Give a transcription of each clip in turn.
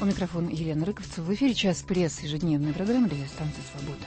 микрофона Елена Рыковцева. В эфире «Час пресс», ежедневная программа радиостанции «Свобода».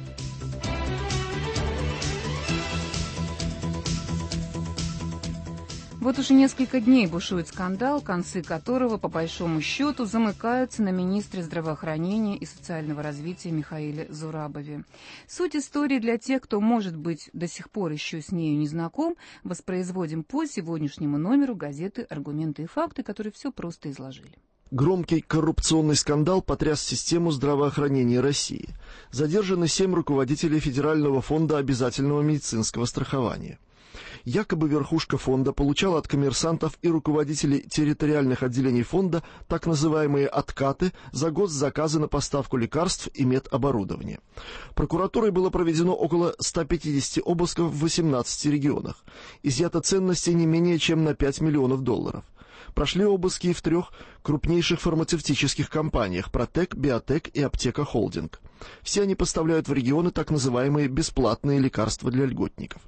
Вот уже несколько дней бушует скандал, концы которого, по большому счету, замыкаются на министре здравоохранения и социального развития Михаиле Зурабове. Суть истории для тех, кто, может быть, до сих пор еще с нею не знаком, воспроизводим по сегодняшнему номеру газеты «Аргументы и факты», которые все просто изложили. Громкий коррупционный скандал потряс систему здравоохранения России. Задержаны 7 руководителей Федерального фонда обязательного медицинского страхования. Якобы верхушка фонда получала от коммерсантов и руководителей территориальных отделений фонда так называемые откаты за госзаказы на поставку лекарств и медоборудования. Прокуратурой было проведено около 150 обысков в 18 регионах. Изъято ценностей не менее чем на $5 миллионов. Прошли обыски и в 3 крупнейших фармацевтических компаниях «Протек», «Биотек» и «Аптека Холдинг». Все они поставляют в регионы так называемые бесплатные лекарства для льготников.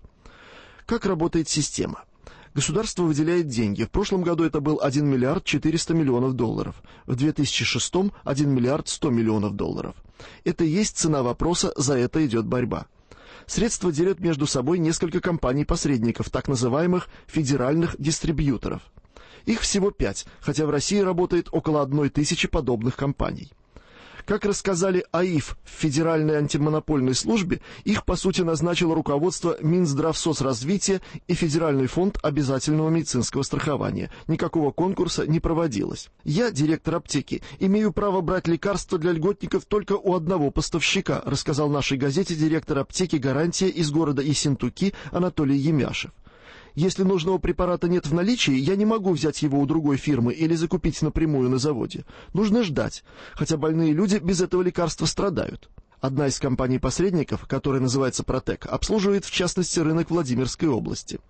Как работает система? Государство выделяет деньги. В прошлом году это был 1 миллиард 400 миллионов долларов. В 2006 – 1 миллиард 100 миллионов долларов. Это и есть цена вопроса, за это идет борьба. Средства делят между собой несколько компаний-посредников, так называемых федеральных дистрибьюторов. Их всего 5, хотя в России работает около 1000 подобных компаний. Как рассказали АИФ в Федеральной антимонопольной службе, их по сути назначило руководство Минздравсоцразвития и Федеральный фонд обязательного медицинского страхования. Никакого конкурса не проводилось. Я, директор аптеки, имею право брать лекарства для льготников только у одного поставщика, рассказал нашей газете директор аптеки «Гарантия» из города Ессентуки Анатолий Емяшев. Если нужного препарата нет в наличии, я не могу взять его у другой фирмы или закупить напрямую на заводе. Нужно ждать, хотя больные люди без этого лекарства страдают. Одна из компаний-посредников, которая называется «Протек», обслуживает в частности рынок Владимирской области.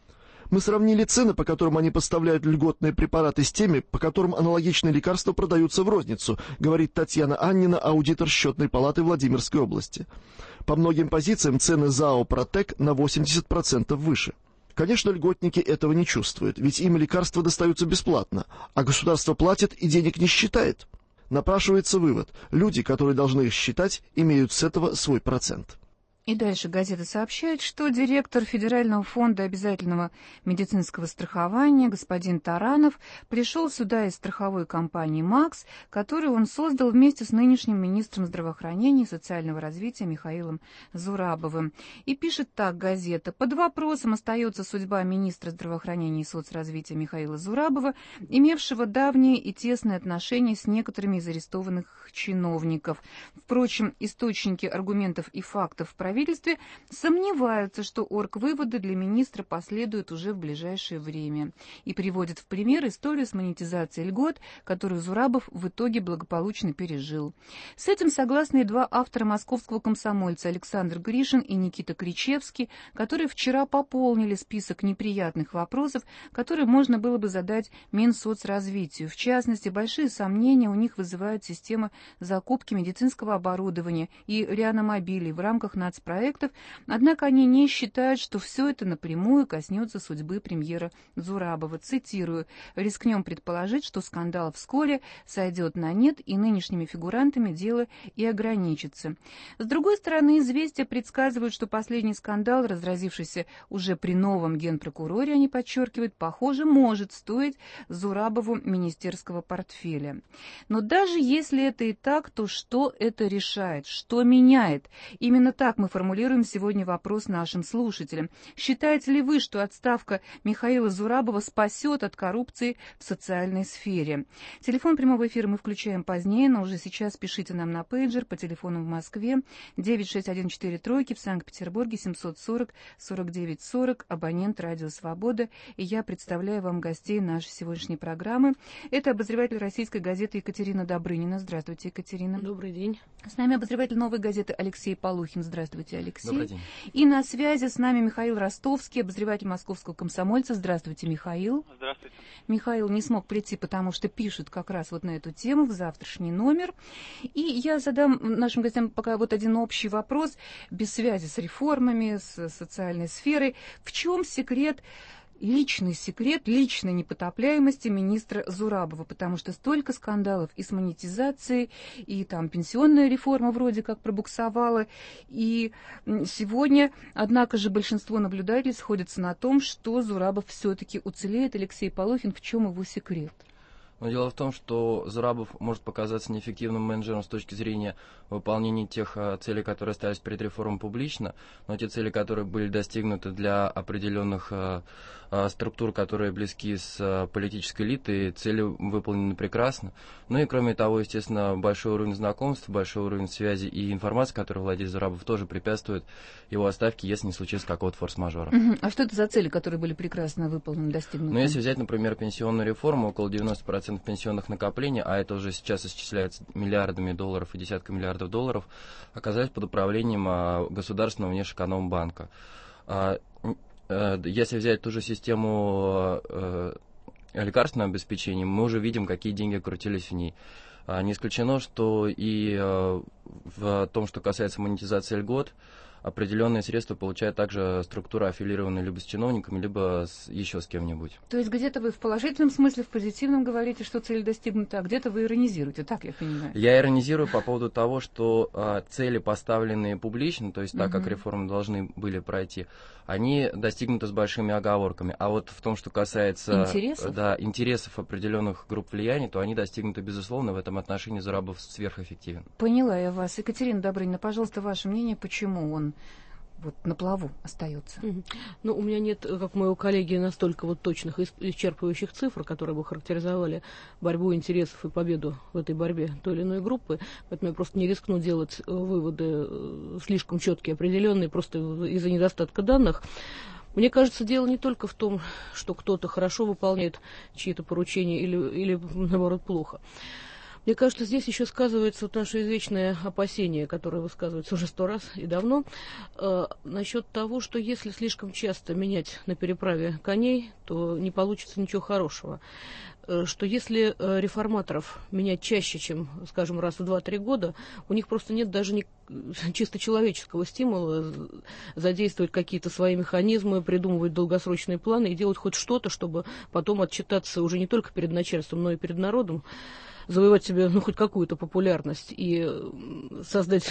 Мы сравнили цены, по которым они поставляют льготные препараты, с теми, по которым аналогичные лекарства продаются в розницу, говорит Татьяна Аннина, аудитор счетной палаты Владимирской области. По многим позициям цены ЗАО «Протек» на 80% выше. Конечно, льготники этого не чувствуют, ведь им лекарства достаются бесплатно, а государство платит и денег не считает. Напрашивается вывод: люди, которые должны их считать, имеют с этого свой процент. И дальше газета сообщает, что директор Федерального фонда обязательного медицинского страхования господин Таранов пришел сюда из страховой компании «Макс», которую он создал вместе с нынешним министром здравоохранения и социального развития Михаилом Зурабовым. И пишет так газета: «Под вопросом остается судьба министра здравоохранения и соцразвития Михаила Зурабова, имевшего давние и тесные отношения с некоторыми из арестованных чиновников. Впрочем, источники аргументов и фактов в правительстве сомневаются, что оргвыводы для министра последуют уже в ближайшее время, и приводят в пример историю с монетизацией льгот, которую Зурабов в итоге благополучно пережил. С этим согласны и 2 автора московского «Комсомольца» Александр Гришин и Никита Кричевский, которые вчера пополнили список неприятных вопросов, которые можно было бы задать Минсоцразвитию. В частности, большие сомнения у них вызывает система закупки медицинского оборудования и реанимобилей в рамках нацпроектов, однако они не считают, что все это напрямую коснется судьбы премьера Зурабова. Цитирую: «Рискнем предположить, что скандал вскоре сойдет на нет, и нынешними фигурантами дело и ограничится». С другой стороны, известия предсказывают, что последний скандал, разразившийся уже при новом генпрокуроре, они подчеркивают, похоже, может стоить Зурабову министерского портфеля. Но даже если это и так, то что это решает? Что меняет? Именно так мы формулируем сегодня вопрос нашим слушателям. Считаете ли вы, что отставка Михаила Зурабова спасет от коррупции в социальной сфере? Телефон прямого эфира мы включаем позднее, но уже сейчас пишите нам на пейджер по телефону в Москве 96143, в Санкт-Петербурге 740-49-40, абонент «Радио Свобода». И я представляю вам гостей нашей сегодняшней программы. Это обозреватель российской газеты Екатерина Добрынина. Здравствуйте, Екатерина. Добрый день. С нами обозреватель «Новой газеты» Алексей Полухин. Здравствуйте, Алексей. Добрый день. И на связи с нами Михаил Ростовский, обозреватель московского «Комсомольца». Здравствуйте, Михаил. Здравствуйте. Михаил не смог прийти, потому что пишет как раз вот на эту тему в завтрашний номер. И я задам нашим гостям пока вот один общий вопрос, без связи с реформами, с социальной сферой. В чем секрет личный секрет личной непотопляемости министра Зурабова, потому что столько скандалов и с монетизацией, и там пенсионная реформа вроде как пробуксовала. И сегодня, однако же, большинство наблюдателей сходятся на том, что Зурабов все-таки уцелеет. Алексей Полохин, в чем его секрет? Но дело в том, что Зурабов может показаться неэффективным менеджером с точки зрения выполнения тех целей, которые ставились перед реформой публично, но те цели, которые были достигнуты для определенных структур, которые близки с политической элитой, цели выполнены прекрасно. Ну и кроме того, естественно, большой уровень знакомств, большой уровень связи и информации, которой владеет Зурабов, тоже препятствует его отставке, если не случится какого-то форс-мажора. А что это за цели, которые были прекрасно выполнены, достигнуты? Ну, если взять, например, пенсионную реформу, около 90% пенсионных накоплений, а это уже сейчас исчисляется миллиардами долларов и десятками миллиардов долларов, оказались под управлением государственного внешэкономбанка. Если взять ту же систему лекарственного обеспечения, мы уже видим, какие деньги крутились в ней. Не исключено, что и в том, что касается монетизации льгот, определенные средства получает также структура, аффилированная либо с чиновниками, либо еще с кем-нибудь. То есть где-то вы в положительном смысле, в позитивном говорите, что цель достигнута, а где-то вы иронизируете, так я понимаю? Я иронизирую по поводу того, что цели, поставленные публично, то есть так, как реформы должны были пройти, они достигнуты с большими оговорками. А вот в том, что касается интересов определенных групп влияния, то они достигнуты, безусловно, в этом отношении Зурабов сверхэффективен. Поняла я вас. Екатерина Добрынина, пожалуйста, ваше мнение, почему он вот на плаву остается? Ну, у меня нет, как у моего коллеги, настолько вот точных исчерпывающих цифр, которые бы характеризовали борьбу интересов и победу в этой борьбе той или иной группы, поэтому я просто не рискну делать выводы слишком четкие, определенные, просто из-за недостатка данных. Мне кажется, дело не только в том, что кто-то хорошо выполняет чьи-то поручения или наоборот, плохо. Мне кажется, здесь еще сказывается вот наше извечное опасение, которое высказывается уже 100 раз и давно, насчет того, что если слишком часто менять на переправе коней, то не получится ничего хорошего. Что если реформаторов менять чаще, чем, скажем, раз в 2-3 года, у них просто нет даже чисто человеческого стимула задействовать какие-то свои механизмы, придумывать долгосрочные планы и делать хоть что-то, чтобы потом отчитаться уже не только перед начальством, но и перед народом, завоевать себе хоть какую-то популярность и создать,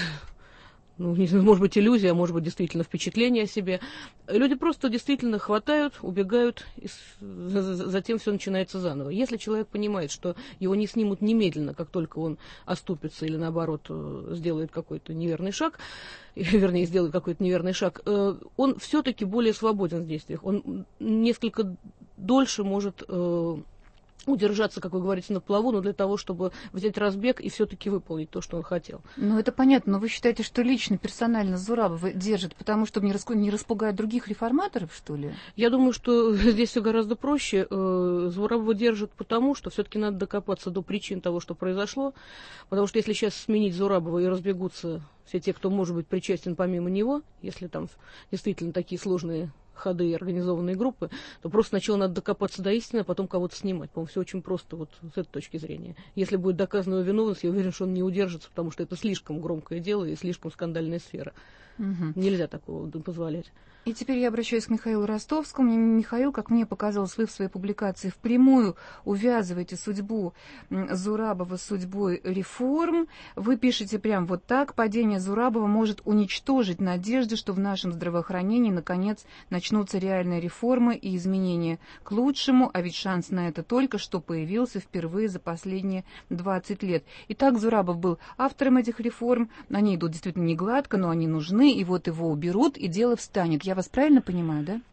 может быть, иллюзия, а может быть, действительно впечатление о себе. Люди просто действительно хватают, убегают, и затем все начинается заново. Если человек понимает, что его не снимут немедленно, как только он оступится или, наоборот, сделает какой-то неверный шаг, вернее, сделает какой-то неверный шаг, он все-таки более свободен в действиях. Он несколько дольше может удержаться, как вы говорите, на плаву, но для того, чтобы взять разбег и все-таки выполнить то, что он хотел. Ну, это понятно, но вы считаете, что лично, персонально Зурабова держит, потому что не распугает других реформаторов, что ли? Я думаю, что здесь все гораздо проще. Зурабова держит потому, что все-таки надо докопаться до причин того, что произошло, потому что если сейчас сменить Зурабова и разбегутся все те, кто может быть причастен помимо него, если там действительно такие сложные ходы и организованные группы, то просто сначала надо докопаться до истины, а потом кого-то снимать. По-моему, все очень просто вот с этой точки зрения. Если будет доказана его виновность, я уверен, что он не удержится, потому что это слишком громкое дело и слишком скандальная сфера. Нельзя такого позволять. И теперь я обращаюсь к Михаилу Ростовскому. Михаил, как мне показалось, вы в своей публикации впрямую увязываете судьбу Зурабова с судьбой реформ. Вы пишете прям вот так: падение Зурабова может уничтожить надежды, что в нашем здравоохранении наконец начнутся реальные реформы и изменения к лучшему, а ведь шанс на это только что появился впервые за последние 20 лет. Итак, Зурабов был автором этих реформ. Они идут действительно не гладко, но они нужны, и вот его уберут, и дело встанет. Я вас правильно понимаю, да?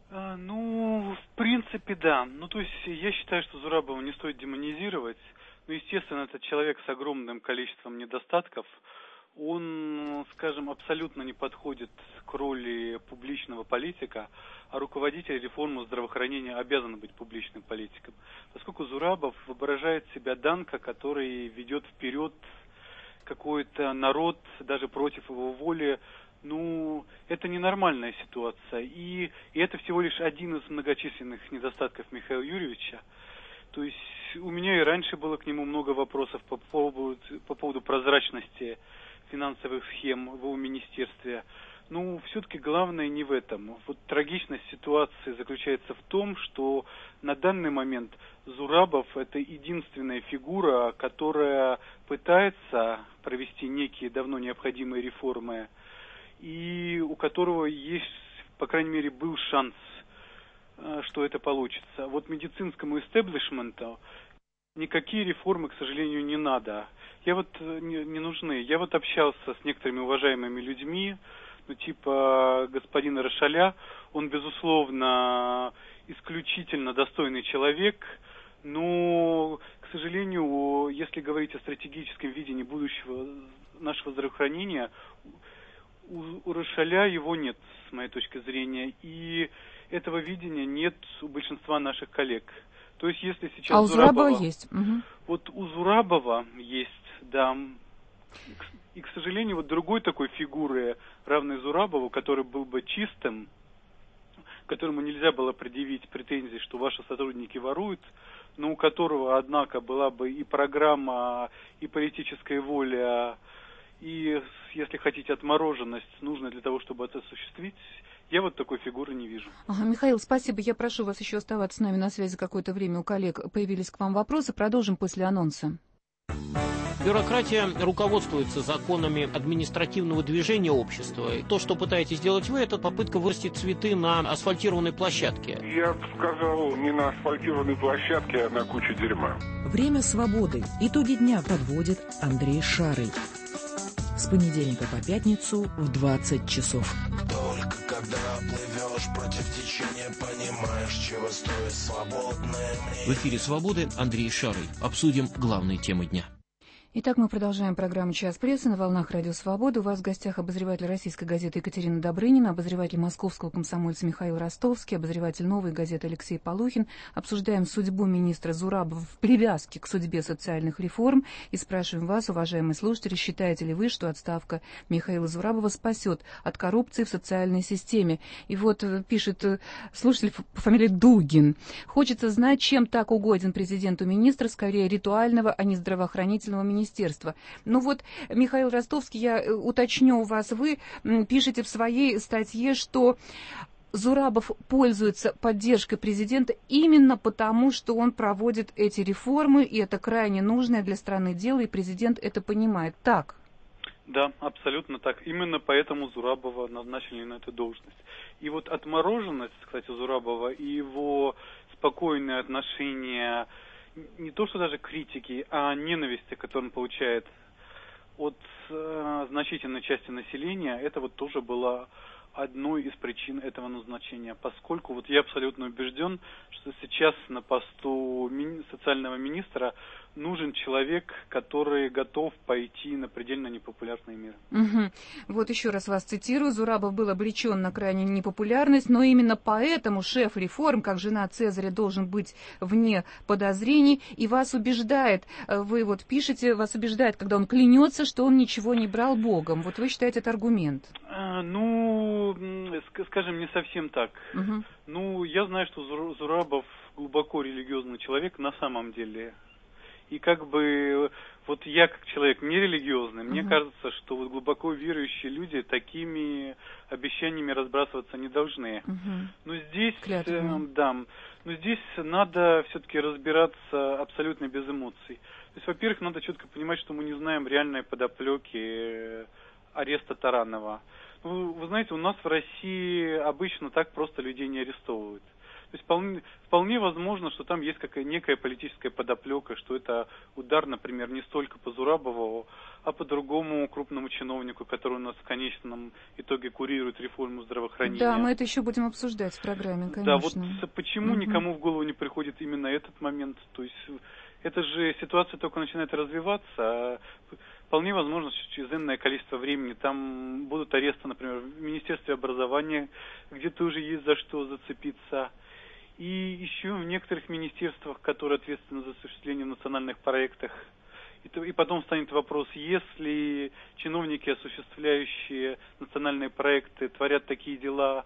В принципе, да. То есть я считаю, что Зурабова не стоит демонизировать. Естественно, это человек с огромным количеством недостатков. Он, скажем, абсолютно не подходит к роли публичного политика, а руководитель реформы здравоохранения обязан быть публичным политиком. Поскольку Зурабов воображает себя Данка, который ведет вперед какой-то народ, даже против его воли. Это ненормальная ситуация. И это всего лишь один из многочисленных недостатков Михаила Юрьевича. То есть у меня и раньше было к нему много вопросов по поводу прозрачности финансовых схем в его министерстве. Ну, все-таки главное не в этом. Вот трагичность ситуации заключается в том, что на данный момент Зурабов – это единственная фигура, которая пытается провести некие давно необходимые реформы, и у которого есть, по крайней мере, был шанс, что это получится. Вот медицинскому истеблишменту никакие реформы, к сожалению, не надо. Не нужны. Я вот общался с некоторыми уважаемыми людьми, ну, типа господина Рошаля. Он, безусловно, исключительно достойный человек, но, к сожалению, если говорить о стратегическом видении будущего нашего здравоохранения, у Рошаля его нет, с моей точки зрения, и этого видения нет у большинства наших коллег. То есть, если сейчас у Зурабова есть. Угу. Вот у Зурабова есть, да. И, к сожалению, вот другой такой фигуры, равной Зурабову, который был бы чистым, которому нельзя было предъявить претензии, что ваши сотрудники воруют, но у которого, однако, была бы и программа, и политическая воля, и, если хотите, отмороженность, нужная для того, чтобы это осуществить, я вот такой фигуры не вижу. Ага, Михаил, спасибо. Я прошу вас еще оставаться с нами на связи какое-то время. У коллег появились к вам вопросы. Продолжим после анонса. Бюрократия руководствуется законами административного движения общества. И то, что пытаетесь сделать вы, это попытка вырастить цветы на асфальтированной площадке. Я бы сказал, не на асфальтированной площадке, а на куче дерьма. Время свободы. Итоги дня подводит Андрей Шарый. С понедельника по пятницу в 20 часов. Только когда плывешь против течения, понимаешь, чего стоит свободное мнение. В эфире «Свободы» Андрей Шарый. Обсудим главные темы дня. Итак, мы продолжаем программу «Час прессы» на волнах Радио Свобода. У вас в гостях обозреватель российской газеты Екатерина Добрынина, обозреватель московского комсомольца Михаил Ростовский, обозреватель «Новой газеты» Алексей Полухин. Обсуждаем судьбу министра Зурабова в привязке к судьбе социальных реформ и спрашиваем вас, уважаемые слушатели, считаете ли вы, что отставка Михаила Зурабова спасет от коррупции в социальной системе? И вот пишет слушатель по фамилии Дугин. Хочется знать, чем так угоден президенту министра, скорее ритуального, а не здравоохранительного министерства. Ну вот, Михаил Ростовский, я уточню у вас, вы пишете в своей статье, что Зурабов пользуется поддержкой президента именно потому, что он проводит эти реформы, и это крайне нужное для страны дело, и президент это понимает. Так? Да, абсолютно так. Именно поэтому Зурабова назначили на эту должность. И вот отмороженность, кстати, Зурабова и его спокойное отношение, не то что даже критики, а ненависти, которую он получает от значительной части населения, это вот тоже было одной из причин этого назначения, поскольку вот я абсолютно убежден, что сейчас на посту социального министра нужен человек, который готов пойти на предельно непопулярные меры. Угу. Вот еще раз вас цитирую. Зурабов был обречен на крайне непопулярность, но именно поэтому шеф реформ, как жена Цезаря, должен быть вне подозрений. И вас убеждает, вы вот пишете, вас убеждает, когда он клянется, что он ничего не брал Богом. Вот вы считаете это аргумент? Ну, скажем, не совсем так. Угу. Ну, я знаю, что Зурабов глубоко религиозный человек на самом деле. И как бы, вот я как человек нерелигиозный, мне кажется, что вот глубоко верующие люди такими обещаниями разбрасываться не должны. Но здесь, да, но здесь надо все-таки разбираться абсолютно без эмоций. То есть, во-первых, надо четко понимать, что мы не знаем реальной подоплеки ареста Таранова. Ну, вы знаете, у нас в России обычно так просто людей не арестовывают. То есть вполне возможно, что там есть некая политическая подоплека, что это удар, например, не столько по Зурабову, а по другому крупному чиновнику, который у нас в конечном итоге курирует реформу здравоохранения. Да, мы это еще будем обсуждать в программе, конечно. Да, вот почему никому в голову не приходит именно этот момент? То есть эта же ситуация только начинает развиваться, а вполне возможно, что через энное количество времени там будут аресты, например, в Министерстве образования, где тоже есть за что зацепиться. И еще в некоторых министерствах, которые ответственны за осуществление национальных проектов. И потом станет вопрос, если чиновники, осуществляющие национальные проекты, творят такие дела,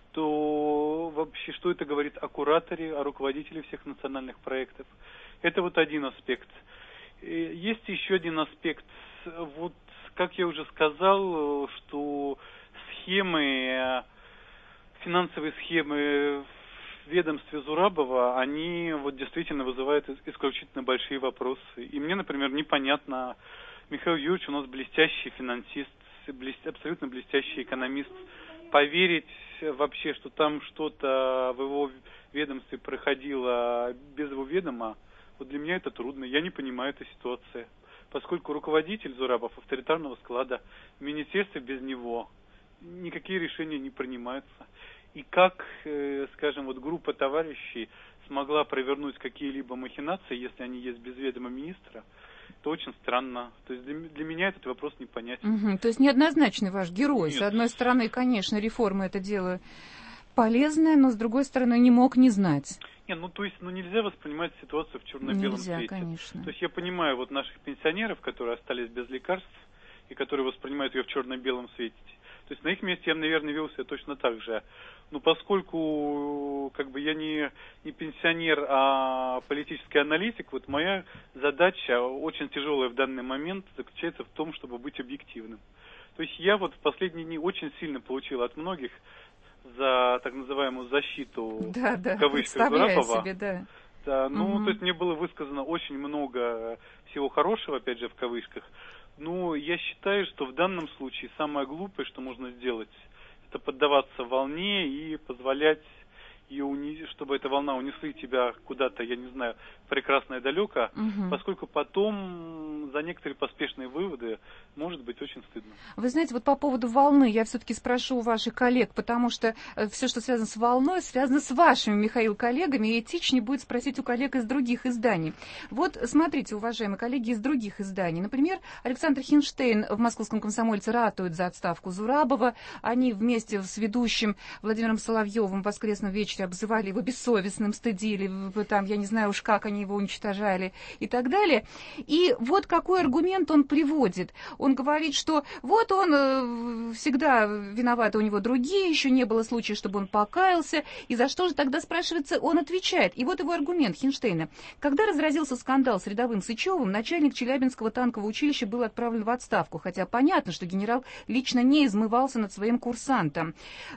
то вообще что это говорит о кураторе, о руководителе всех национальных проектов? Это вот один аспект. Есть еще один аспект. Вот, как я уже сказал, что финансовые схемы в ведомстве Зурабова, они вот действительно вызывают исключительно большие вопросы. И мне, например, непонятно, Михаил Юрьевич у нас блестящий финансист, абсолютно блестящий экономист. Поверить вообще, что там что-то в его ведомстве проходило без его ведома, вот для меня это трудно. Я не понимаю этой ситуации. Поскольку руководитель Зурабов авторитарного склада, в министерстве без него никакие решения не принимаются. И как, скажем, вот группа товарищей смогла провернуть какие-либо махинации, если они есть без ведома министра, это очень странно. То есть для меня этот вопрос непонятен. Угу. То есть неоднозначный ваш герой. Нет. С одной стороны, конечно, реформа — это дело полезное, но с другой стороны, не мог не знать. Нет, нельзя воспринимать ситуацию в черно-белом цвете. Конечно. То есть я понимаю вот наших пенсионеров, которые остались без лекарств и которые воспринимают ее в черно-белом свете. То есть на их месте я, наверное, вел себя точно так же. Но поскольку я не пенсионер, а политический аналитик, вот моя задача, очень тяжелая в данный момент, заключается в том, чтобы быть объективным. То есть я вот в последние дни очень сильно получил от многих за так называемую защиту, в кавычках, Зурабова. Себе, да. Да, то есть мне было высказано очень много всего хорошего, опять же, в кавычках. Но я считаю, что в данном случае самое глупое, что можно сделать, это поддаваться волне и позволять ее, чтобы эта волна унесла тебя куда-то, я не знаю, прекрасное далеко, поскольку потом за некоторые поспешные выводы может быть очень стыдно. Вы знаете, вот по поводу волны я все-таки спрошу у ваших коллег, потому что все, что связано с волной, связано с вашими, Михаил, коллегами, и этичнее будет спросить у коллег из других изданий. Вот смотрите, уважаемые коллеги из других изданий. Например, Александр Хинштейн в «Московском комсомольце» ратует за отставку Зурабова. Они вместе с ведущим Владимиром Соловьевым в воскресном вечере обзывали его бессовестным, стыдили, там, я не знаю уж как они его уничтожали и так далее. И вот какой аргумент он приводит. Он говорит, что вот он всегда виноват, у него другие, еще не было случая, чтобы он покаялся, и за что же тогда, спрашивается, он отвечает. И вот его аргумент Хинштейна. Когда разразился скандал с рядовым Сычевым, начальник Челябинского танкового училища был отправлен в отставку, хотя понятно, что генерал лично не измывался над своим курсантом.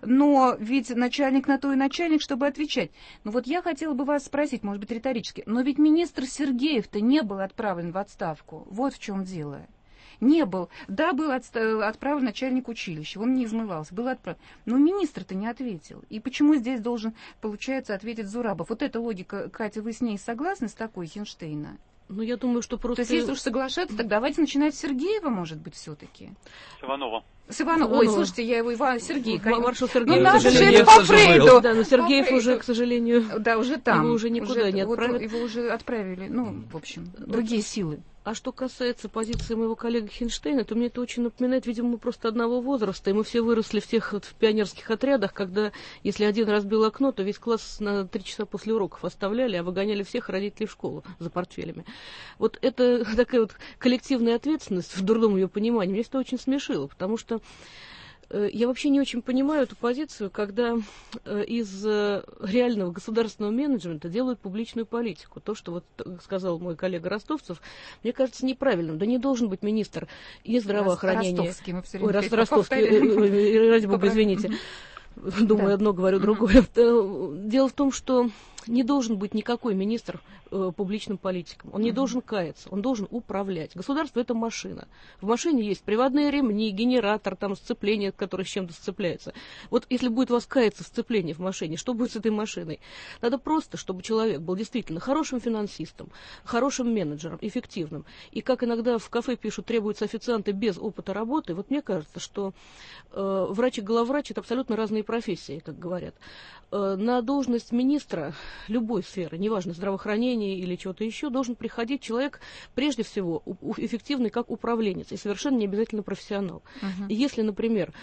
Но ведь начальник на то и начальник, чтобы отвечать. Ну вот я хотела бы вас спросить, может быть, риторически, но ведь министр Сергеев-то не был отправлен в отставку. Вот в чем дело. Не был. Да, был отправлен начальник училища, он не измывался, был отправлен. Но министр-то не ответил. И почему здесь должен, получается, ответить Зурабов? Вот эта логика, Катя, вы с ней согласны, с такой Хинштейна? Ну, я думаю, что просто... То есть, если уж соглашаться, так давайте начинать с Сергеева, может быть, все-таки. С Иванова. С Иванова. Ой, слушайте, я его Сергей. Маршал Сергеев, ну, надо же, это по Фрейду. Да, но Сергеев уже, к сожалению, да, уже там. Его уже никуда не отправят. Его уже отправили, в общем, другие силы. А что касается позиции моего коллеги Хинштейна, то мне это очень напоминает, видимо, мы просто одного возраста, и мы все выросли в тех в пионерских отрядах, когда, если один разбил окно, то весь класс на 3 часа после уроков оставляли, а выгоняли всех родителей в школу за портфелями. Вот это такая вот коллективная ответственность, в дурном ее понимании, меня это очень смешило, потому что я вообще не очень понимаю эту позицию, когда из реального государственного менеджмента делают публичную политику. То, что вот сказал мой коллега Ростовцев, мне кажется неправильным. Да не должен быть министр и здравоохранения. Ростовский, мы все время Ростовский, ради бога, извините. Думаю, одно, говорю другое. Дело в том, что не должен быть никакой министр публичным политиком. Он не должен каяться, он должен управлять. Государство — это машина. В машине есть приводные ремни, генератор, там сцепление, которое с чем-то сцепляется. Вот если будет у вас каяться сцепление в машине, что будет с этой машиной? Надо просто, чтобы человек был действительно хорошим финансистом, хорошим менеджером, эффективным. И как иногда в кафе пишут, требуются официанты без опыта работы, вот мне кажется, что врач и главврач — это абсолютно разные профессии, как говорят. На должность министра любой сферы, неважно, здравоохранения или чего-то еще, должен приходить человек, прежде всего, эффективный как управленец, и совершенно не обязательно профессионал. И если, например,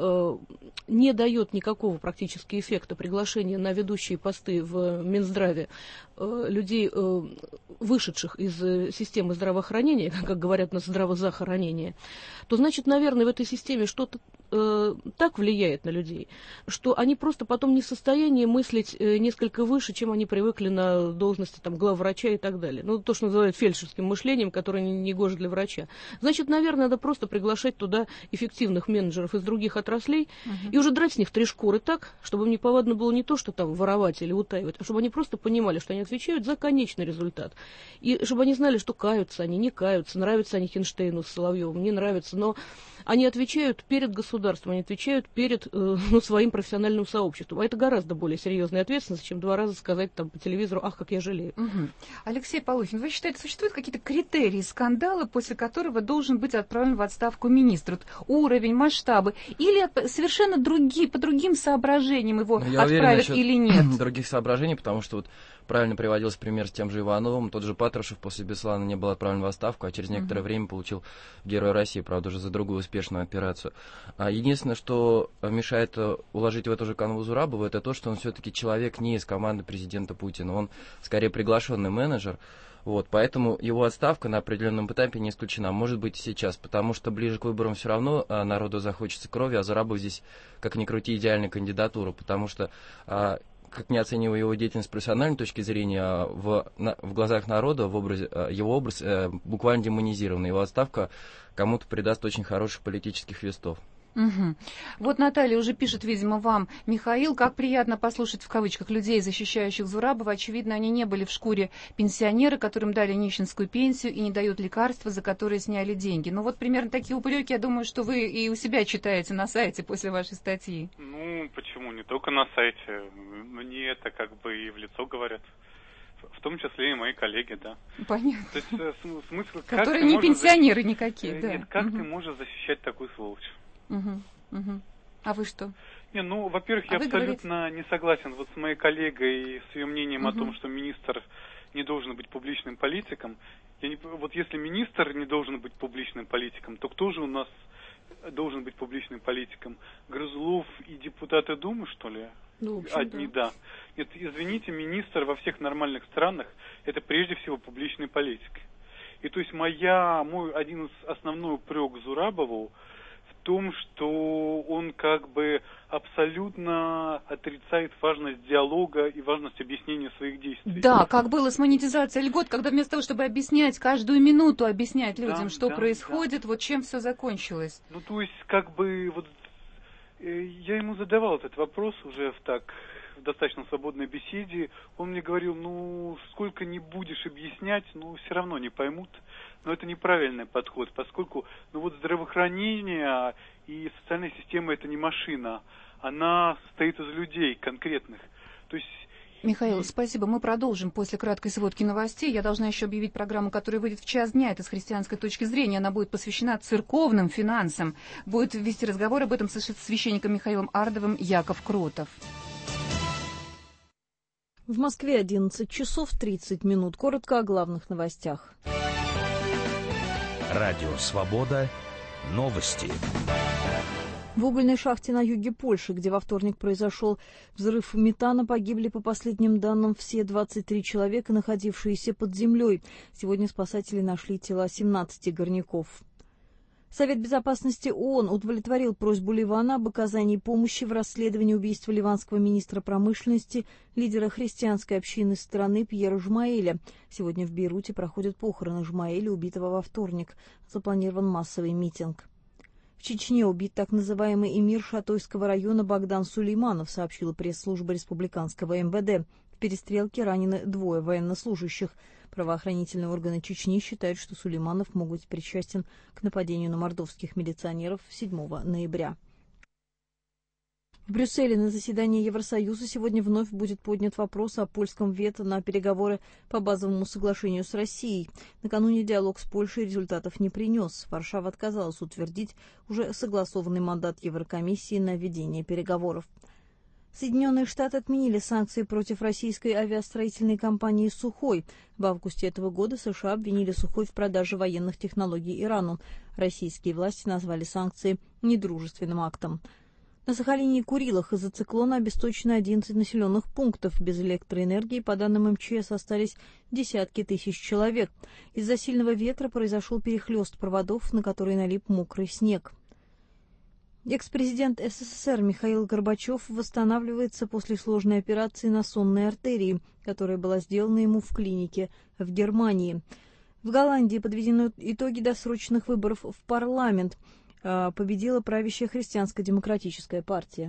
не дает никакого практически эффекта приглашения на ведущие посты в Минздраве людей, вышедших из системы здравоохранения, как говорят у нас, здравозахоронения, то, значит, наверное, в этой системе что-то так влияет на людей, что они просто потом не в состоянии мыслить несколько выше, чем они привыкли на должности там, главврача и так далее. Ну, то, что называют фельдшерским мышлением, которое не гоже для врача. Значит, наверное, надо просто приглашать туда эффективных менеджеров из других отраслей и уже драть с них 3 шкуры так, чтобы им неповадно было не то, что там воровать или утаивать, а чтобы они просто понимали, что они отвечают за конечный результат. И чтобы они знали, что каются они, не каются, нравятся они Хинштейну с Соловьевым, не нравятся, но они отвечают перед государством, они отвечают перед своим профессиональным сообществом. А это гораздо более серьезная ответственность, чем 2 раза сказать там по телевизору: ах, как я жалею. Алексей Полухин, вы считаете, существуют какие-то критерии скандала, после которого должен быть отправлен в отставку министр? Вот уровень, масштабы, или совершенно по другим соображениям его отправят или нет? Других соображений, потому что вот правильно приводился пример с тем же Ивановым. Тот же Патрушев после Беслана не был отправлен в отставку, а через некоторое время получил Героя России, правда, уже за другую успешную операцию. Единственное, что мешает уложить в эту же канву Зурабову, это то, что он все-таки человек не из команды президента Путина. Он скорее приглашенный менеджер. Вот, поэтому его отставка на определенном этапе не исключена. Может быть, сейчас, потому что ближе к выборам все равно народу захочется крови, а Зурабов здесь, как ни крути, идеальная кандидатура, потому что, как не оценивая его деятельность с профессиональной точки зрения, в глазах народа его образ буквально демонизирован. Его отставка кому-то придаст очень хороших политических вестов. Вот Наталья уже пишет, видимо, вам, Михаил, как приятно послушать в кавычках людей, защищающих Зурабова. Очевидно, они не были в шкуре пенсионера, которым дали нищенскую пенсию и не дают лекарства, за которые сняли деньги. Ну вот примерно такие упреки, я думаю, что вы и у себя читаете на сайте после вашей статьи. Ну, почему? Не только на сайте. Мне это как бы и в лицо говорят. В том числе и мои коллеги, да. Понятно. То есть смысл... Которые не пенсионеры никакие, да. Нет, как ты можешь защищать такую сволочь? А вы что? Не, ну, во-первых, я абсолютно не согласен вот с моей коллегой, с ее мнением о том, что министр не должен быть публичным политиком. Вот если министр не должен быть публичным политиком, то кто же у нас должен быть публичным политиком? Грызлов и депутаты Думы, что ли? Ну, в общем, одни, да. Нет, извините, министр во всех нормальных странах это прежде всего публичный политик. И то есть мой один из основной упрек Зурабову в том, что он как бы абсолютно отрицает важность диалога и важность объяснения своих действий. Да, как было с монетизацией льгот, когда вместо того, чтобы объяснять каждую минуту, объяснять людям, что происходит, вот чем все закончилось. Ну, то есть, как бы, вот, я ему задавал этот вопрос уже в достаточно свободной беседе. Он мне говорил, ну, сколько не будешь объяснять, ну, все равно не поймут. Но это неправильный подход, поскольку, ну, вот здравоохранение и социальная система это не машина, она состоит из людей конкретных. То есть... Михаил, спасибо. Мы продолжим после краткой сводки новостей. Я должна еще объявить программу, которая выйдет в час дня. Это с христианской точки зрения. Она будет посвящена церковным финансам. Будет вести разговор об этом с священником Михаилом Ардовым Яков Кротов. В Москве 11 часов 30 минут. Коротко о главных новостях. Радио «Свобода». Новости. В угольной шахте на юге Польши, где во вторник произошел взрыв метана, погибли, по последним данным, все 23 человека, находившиеся под землей. Сегодня спасатели нашли тела 17 горняков. Совет безопасности ООН удовлетворил просьбу Ливана об оказании помощи в расследовании убийства ливанского министра промышленности, лидера христианской общины страны Пьера Жмаэля. Сегодня в Бейруте проходят похороны Жмаэля, убитого во вторник. Запланирован массовый митинг. В Чечне убит так называемый эмир Шатойского района Богдан Сулейманов, сообщила пресс-служба республиканского МВД. В перестрелке ранены 2 военнослужащих. Правоохранительные органы Чечни считают, что Сулейманов мог быть причастен к нападению на мордовских милиционеров 7 ноября. В Брюсселе на заседании Евросоюза сегодня вновь будет поднят вопрос о польском вето на переговоры по базовому соглашению с Россией. Накануне диалог с Польшей результатов не принес. Варшава отказалась утвердить уже согласованный мандат Еврокомиссии на ведение переговоров. Соединенные Штаты отменили санкции против российской авиастроительной компании «Сухой». В августе этого года США обвинили «Сухой» в продаже военных технологий Ирану. Российские власти назвали санкции недружественным актом. На Сахалине и Курилах из-за циклона обесточено 11 населенных пунктов. Без электроэнергии, по данным МЧС, остались десятки тысяч человек. Из-за сильного ветра произошел перехлёст проводов, на которые налип мокрый снег. Экс-президент СССР Михаил Горбачев восстанавливается после сложной операции на сонной артерии, которая была сделана ему в клинике в Германии. В Голландии подведены итоги досрочных выборов в парламент. Победила правящая христианско-демократическая партия.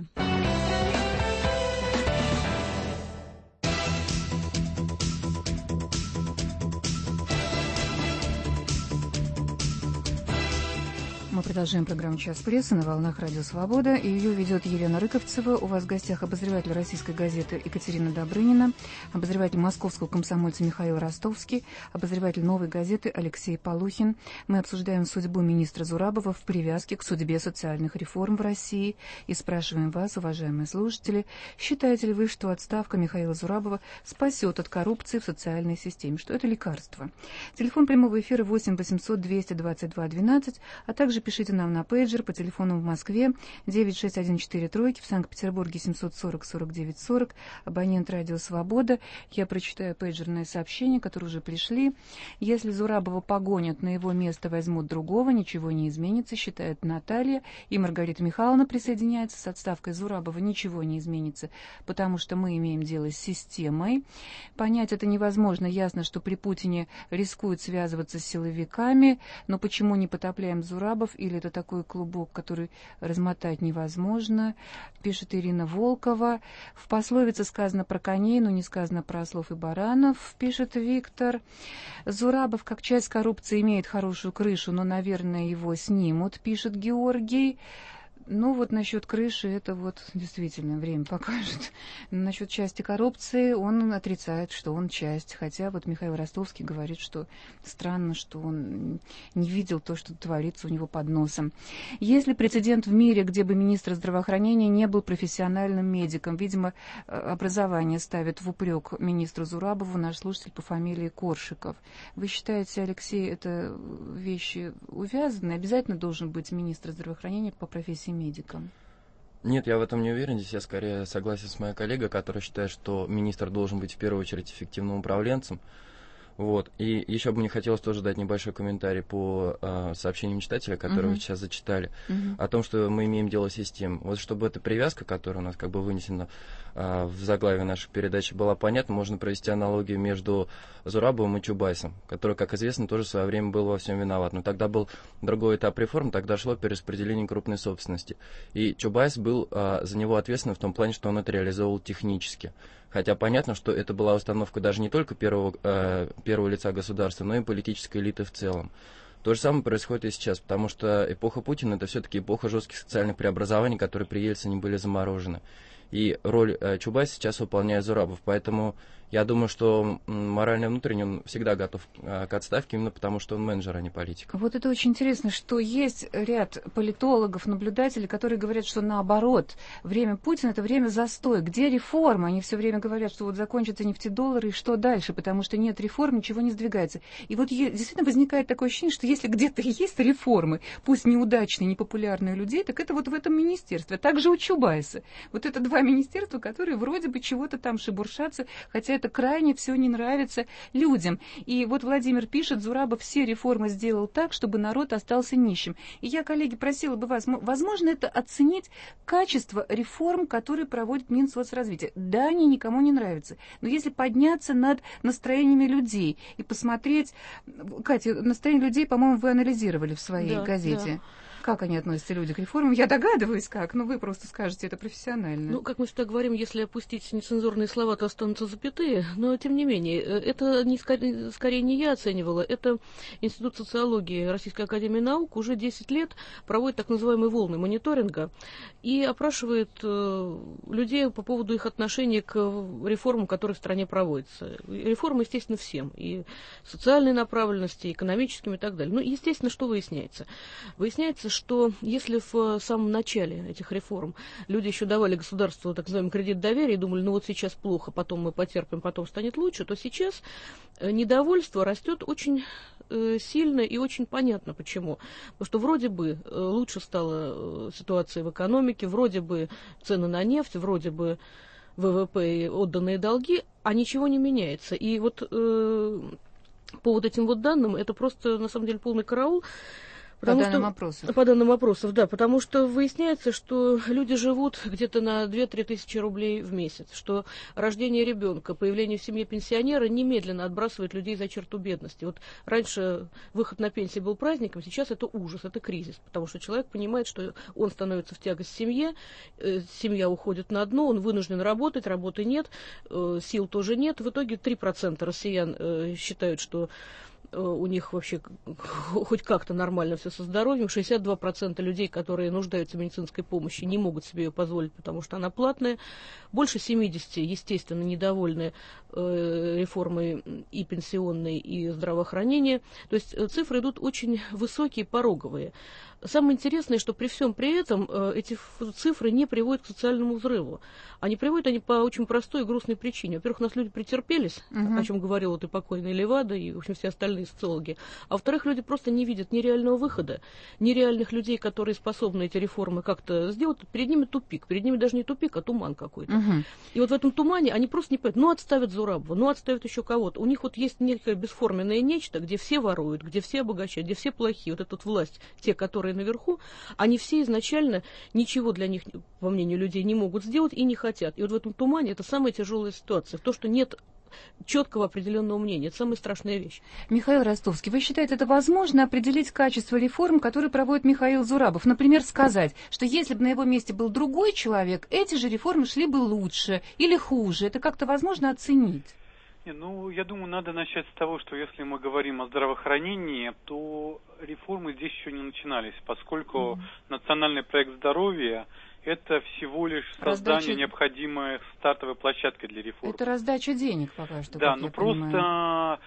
Мы продолжаем программу «Час прессы» на волнах Радио Свобода. И ее ведет Елена Рыковцева. У вас в гостях обозреватель российской газеты Екатерина Добрынина, обозреватель московского комсомольца Михаил Ростовский, обозреватель «Новой газеты» Алексей Полухин. Мы обсуждаем судьбу министра Зурабова в привязке к судьбе социальных реформ в России. И спрашиваем вас, уважаемые слушатели, считаете ли вы, что отставка Михаила Зурабова спасет от коррупции в социальной системе? Что это лекарство? Телефон прямого эфира 8 800 222 12, а также пишите нам на пейджер по телефону в Москве 9614 в Санкт-Петербурге 740 49 40, абонент Радио Свобода. Я прочитаю пейджерные сообщения, которые уже пришли. Если Зурабова погонят, на его место возьмут другого, ничего не изменится, считает Наталья. И Маргарита Михайловна присоединяется: с отставкой Зурабова ничего не изменится, потому что мы имеем дело с системой. Понять это невозможно. Ясно, что при Путине рискуют связываться с силовиками, но почему не потопляем Зурабов? Или это такой клубок, который размотать невозможно, пишет Ирина Волкова. В пословице сказано про коней, но не сказано про ослов и баранов, пишет Виктор. Зурабов как часть коррупции имеет хорошую крышу, но, наверное, его снимут, пишет Георгий. Ну, вот насчет крыши, это вот действительно время покажет. Насчет части коррупции он отрицает, что он часть. Хотя вот Михаил Ростовский говорит, что странно, что он не видел то, что творится у него под носом. Есть ли прецедент в мире, где бы министр здравоохранения не был профессиональным медиком? Видимо, образование ставит в упрек министру Зурабову наш слушатель по фамилии Коршиков. Вы считаете, Алексей, это вещи увязаны? Обязательно должен быть министр здравоохранения по профессии медиком? Нет, я в этом не уверен. Здесь я скорее согласен с моей коллегой, которая считает, что министр должен быть в первую очередь эффективным управленцем. Вот. И еще бы мне хотелось тоже дать небольшой комментарий по сообщениям читателя, которые вы сейчас зачитали, о том, что мы имеем дело с системой. Вот чтобы эта привязка, которая у нас как бы вынесена в заглавие нашей передачи, была понятна, можно провести аналогию между Зурабовым и Чубайсом, который, как известно, тоже в свое время был во всем виноват. Но тогда был другой этап реформ, тогда шло перераспределение крупной собственности. И Чубайс был за него ответственен в том плане, что он это реализовывал технически. Хотя понятно, что это была установка даже не только первого лица государства, но и политической элиты в целом. То же самое происходит и сейчас, потому что эпоха Путина — это все-таки эпоха жестких социальных преобразований, которые при Ельцине были заморожены. И роль Чубайса сейчас выполняет Зурабов. Поэтому я думаю, что морально и внутренне он всегда готов к отставке, именно потому что он менеджер, а не политик. Вот это очень интересно, что есть ряд политологов, наблюдателей, которые говорят, что наоборот, время Путина — это время застоя. Где реформа? Они все время говорят, что вот закончатся нефтедоллары, и что дальше? Потому что нет реформ, ничего не сдвигается. И вот действительно возникает такое ощущение, что если где-то есть реформы, пусть неудачные, непопулярные людей, так это вот в этом министерстве. А также у Чубайса. Вот это два министерства, которые вроде бы чего-то там шебуршатся, хотя это крайне все не нравится людям. И вот Владимир пишет: Зурабов все реформы сделал так, чтобы народ остался нищим. И я, коллеги, просила бы вас, возможно, это оценить качество реформ, которые проводит Минсоцразвитие. Да, они никому не нравятся. Но если подняться над настроениями людей и посмотреть... Катя, настроение людей, по-моему, вы анализировали в своей газете. Да. Как они относятся, люди, к реформам? Я догадываюсь, как, но вы просто скажете это профессионально. Ну, как мы всегда говорим, если опустить нецензурные слова, то останутся запятые, но, тем не менее, это скорее не я оценивала, это Институт социологии Российской академии наук уже 10 лет проводит так называемые волны мониторинга и опрашивает людей по поводу их отношения к реформам, которые в стране проводятся. Реформы, естественно, всем, и социальной направленности, и экономическими и так далее. Ну, естественно, что выясняется? Выясняется, что если в самом начале этих реформ люди еще давали государству так называемый кредит доверия и думали, ну вот сейчас плохо, потом мы потерпим, потом станет лучше, то сейчас недовольство растет очень сильно и очень понятно почему. Потому что вроде бы лучше стала ситуация в экономике, вроде бы цены на нефть, вроде бы ВВП и отданные долги, а ничего не меняется. И вот по вот этим вот данным это просто на самом деле полный караул. По данным опросов. По данным опросов, да, потому что выясняется, что люди живут где-то на 2-3 тысячи рублей в месяц, что рождение ребенка, появление в семье пенсионера немедленно отбрасывает людей за черту бедности. Вот раньше выход на пенсию был праздником, сейчас это ужас, это кризис, потому что человек понимает, что он становится в тягость семье, семья уходит на дно, он вынужден работать, работы нет, сил тоже нет. В итоге 3% россиян считают, что у них вообще хоть как-то нормально все со здоровьем. 62% людей, которые нуждаются в медицинской помощи, не могут себе ее позволить, потому что она платная. Больше 70, естественно, недовольны реформой и пенсионной, и здравоохранения. То есть цифры идут очень высокие, пороговые. Самое интересное, что при всем при этом эти цифры не приводят к социальному взрыву. Приводят они по очень простой и грустной причине. Во-первых, у нас люди претерпелись, о чем говорил вот и покойный Левада, и, в общем, все остальные социологи. А во-вторых, люди просто не видят ни реального выхода, ни реальных людей, которые способны эти реформы как-то сделать. Перед ними тупик. Перед ними даже не тупик, а туман какой-то. И вот в этом тумане они просто не понимают, отставят Зурабова, отставят еще кого-то. У них вот есть некое бесформенное нечто, где все воруют, где все обогащают, где все плохие. Вот эта вот власть, те, которые наверху, они все изначально ничего для них, по мнению людей, не могут сделать и не хотят. И вот в этом тумане это самая тяжелая ситуация. То, что нет четкого определенного мнения. Это самая страшная вещь. Михаил Ростовский, вы считаете, это возможно определить качество реформ, которые проводит Михаил Зурабов? Например, сказать, что если бы на его месте был другой человек, эти же реформы шли бы лучше или хуже. Это как-то возможно оценить? Я думаю, надо начать с того, что если мы говорим о здравоохранении, то реформы здесь еще не начинались, поскольку национальный проект здоровья – это всего лишь создание необходимой стартовой площадки для реформ. Это раздача денег пока что. Да, просто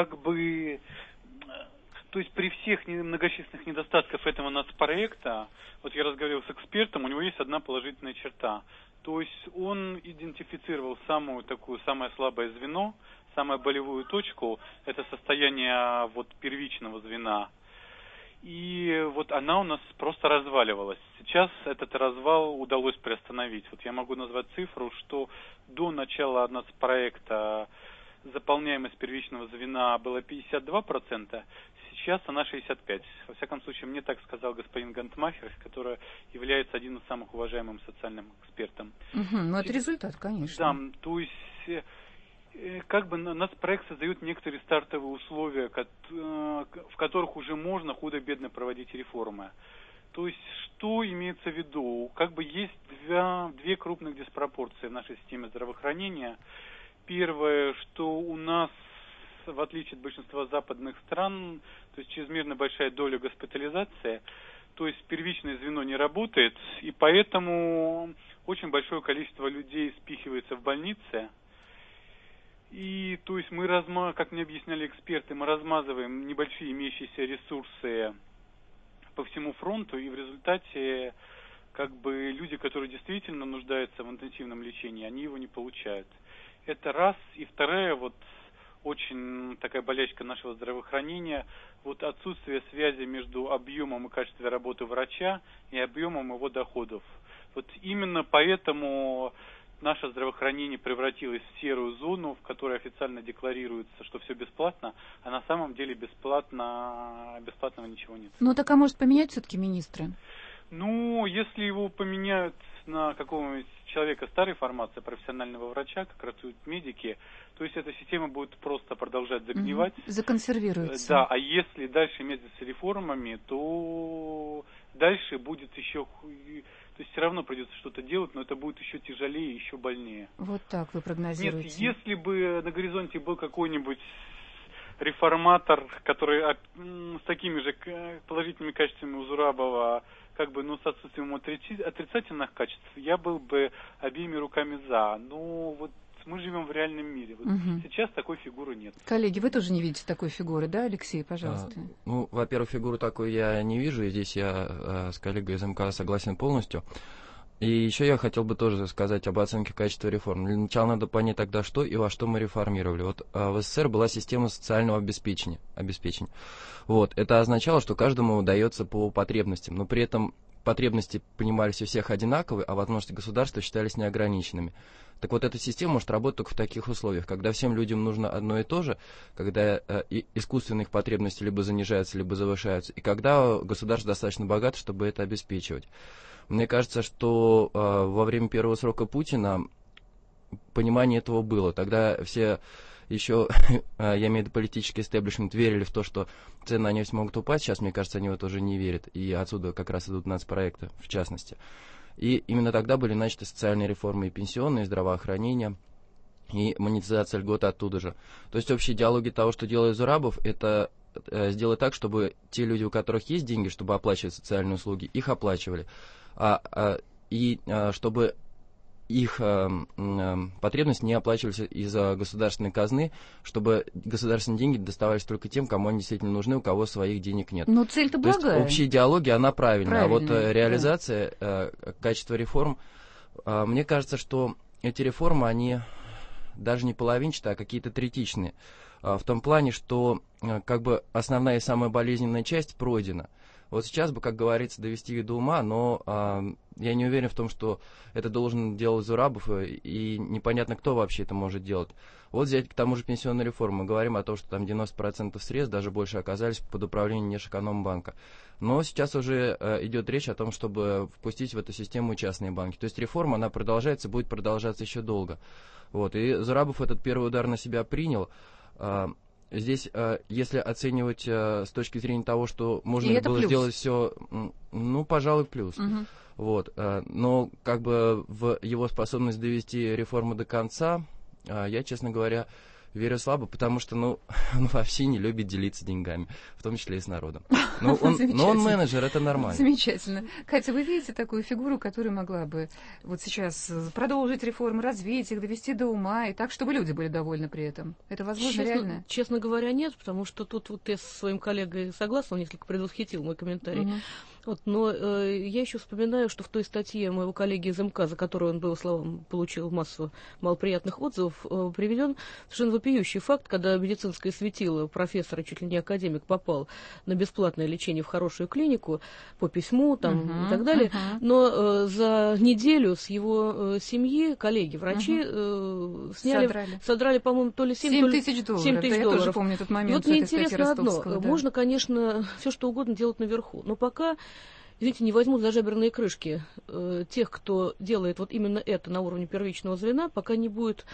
то есть при всех многочисленных недостатках этого нацпроекта, вот я разговаривал с экспертом, у него есть одна положительная черта. То есть он идентифицировал самое слабое звено, самую болевую точку, это состояние первичного звена. И вот она у нас просто разваливалась. Сейчас этот развал удалось приостановить. Вот я могу назвать цифру, что до начала нацпроекта заполняемость первичного звена была 52%, сейчас она 65%. Во всяком случае, мне так сказал господин Гантмахер, который является одним из самых уважаемых социальным экспертом. Это результат, конечно. Да, то есть нацпроект создает некоторые стартовые условия, в которых уже можно худо-бедно проводить реформы. То есть, что имеется в виду? Есть две крупных диспропорции в нашей системе здравоохранения. Первое, что у нас, в отличие от большинства западных стран, то есть чрезмерно большая доля госпитализации, то есть первичное звено не работает, и поэтому очень большое количество людей спихивается в больницы. И то есть как мне объясняли эксперты, мы размазываем небольшие имеющиеся ресурсы по всему фронту, и в результате люди, которые действительно нуждаются в интенсивном лечении, они его не получают. Это раз. И вторая, очень такая болячка нашего здравоохранения, отсутствие связи между объемом и качеством работы врача и объемом его доходов. Именно поэтому наше здравоохранение превратилось в серую зону, в которой официально декларируется, что все бесплатно, а на самом деле бесплатного ничего нет. Так а может поменять все-таки министра? Если его поменяют на какого-нибудь человека старой формации, профессионального врача, как работают медики, то есть эта система будет просто продолжать загнивать. Законсервируется. Да, а если дальше иметь с реформами, то дальше будет еще... То есть все равно придется что-то делать, но это будет еще тяжелее, еще больнее. Вот так вы прогнозируете. Нет, если бы на горизонте был какой-нибудь реформатор, который с такими же положительными качествами у Зурабова, с отсутствием отрицательных качеств, я был бы обеими руками за. Но мы живем в реальном мире. Сейчас такой фигуры нет. Коллеги, вы тоже не видите такой фигуры, да, Алексей, пожалуйста? Во-первых, фигуру такой я не вижу, и здесь я с коллегой из МК согласен полностью. И еще я хотел бы тоже сказать об оценке качества реформ. Для начала надо понять тогда, что и во что мы реформировали. В СССР была система социального обеспечения. Это означало, что каждому дается по потребностям, но при этом потребности понимались у всех одинаковые, а возможности государства считались неограниченными. Так вот, эта система может работать только в таких условиях, когда всем людям нужно одно и то же, когда искусственные их потребности либо занижаются, либо завышаются, и когда государство достаточно богато, чтобы это обеспечивать. Мне кажется, что во время первого срока Путина понимание этого было. Тогда все еще, я имею в виду политический истеблишмент, верили в то, что цены на нефть могут упасть. Сейчас, мне кажется, они в это уже не верят. И отсюда как раз идут нацпроекты, в частности. И именно тогда были начаты социальные реформы и пенсионные, и здравоохранение, и монетизация льгот оттуда же. То есть общая идеология того, что делает Зурабов, это сделать так, чтобы те люди, у которых есть деньги, чтобы оплачивать социальные услуги, их оплачивали. И чтобы их потребности не оплачивались из-за государственной казны, чтобы государственные деньги доставались только тем, кому они действительно нужны, у кого своих денег нет. Но цель-то благая. То есть общая идеология, она правильная, а вот реализация, качество реформ, мне кажется, что эти реформы, они даже не половинчатые, а какие-то третичные. В том плане, что как бы основная и самая болезненная часть пройдена. Вот сейчас бы, как говорится, довести их до ума, но я не уверен в том, что это должен делать Зурабов, и непонятно, кто вообще это может делать. Вот взять к тому же пенсионную реформу. Мы говорим о том, что там 90% средств, даже больше, оказались под управлением Внешэкономбанка. Но сейчас уже идет речь о том, чтобы впустить в эту систему частные банки. То есть реформа, она продолжается, будет продолжаться еще долго. Вот. И Зурабов этот первый удар на себя принял. Здесь, если оценивать с точки зрения того, что можно ли было сделать все, ну, пожалуй, плюс. Вот. Но как бы в его способность довести реформу до конца, я, честно говоря, верю слабо, потому что, он вообще не любит делиться деньгами, в том числе и с народом. Но он менеджер, это нормально. Замечательно. Катя, вы видите такую фигуру, которая могла бы вот сейчас продолжить реформы, развить их, довести до ума, и так, чтобы люди были довольны при этом? Это возможно, реально? Честно говоря, нет, потому что тут вот я со своим коллегой согласна, он несколько предвосхитил мой комментарий. Вот, но я еще вспоминаю, что в той статье моего коллеги из МК, за которую он, по его словам, получил массу малоприятных отзывов, приведен совершенно вопиющий факт, когда медицинское светило профессор и чуть ли не академик попал на бесплатное лечение в хорошую клинику по письму там, и так далее, но за неделю с его семьи коллеги, врачи содрали, по-моему, то ли 7 тысяч долларов. 7 тысяч долларов. Я тоже помню этот момент. И вот мне интересно одно. Можно, конечно, все что угодно делать наверху, но пока, извините, не возьмут за жаберные крышки тех, кто делает вот именно это на уровне первичного звена, пока не будет